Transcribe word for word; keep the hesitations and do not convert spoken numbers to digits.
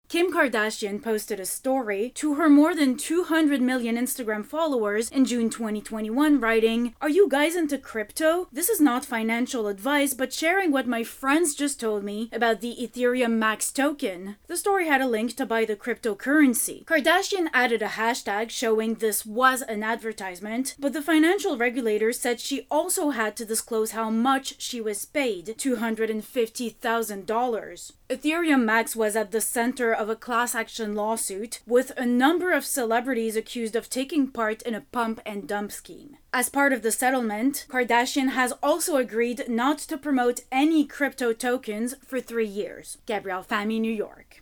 Kim Kardashian posted a story to her more than two hundred million Instagram followers in June twenty twenty-one, writing, "Are you guys into crypto? This is not financial advice, but sharing what my friends just told me about the Ethereum Max token." The story had a link to buy the cryptocurrency. Kardashian added a hashtag showing this was an advertisement, but the financial regulator said she also had to disclose how much she was paid, two hundred fifty thousand dollars. Ethereum Max was at the center of a class action lawsuit, with a number of celebrities accused of taking part in a pump and dump scheme. As part of the settlement, Kardashian has also agreed not to promote any crypto tokens for three years. Gabrielle Fahmy, New York.